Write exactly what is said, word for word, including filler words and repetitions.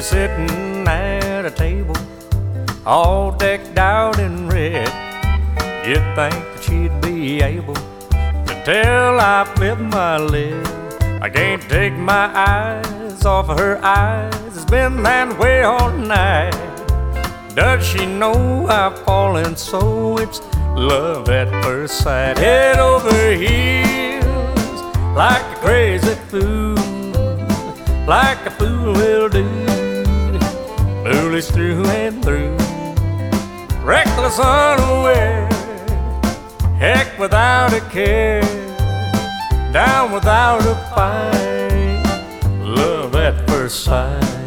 was sitting at a table, all decked out in red. You'd think that she'd be able to tell I flipped my lid. I can't take my eyes off of her eyes, it's been that way all night. Does she know I've fallen so? It's love at first sight. Head over heels, like a crazy fool, like a fool will do. Foolish through and through, reckless unaware, heck without a care, down without a fight. Love at first sight.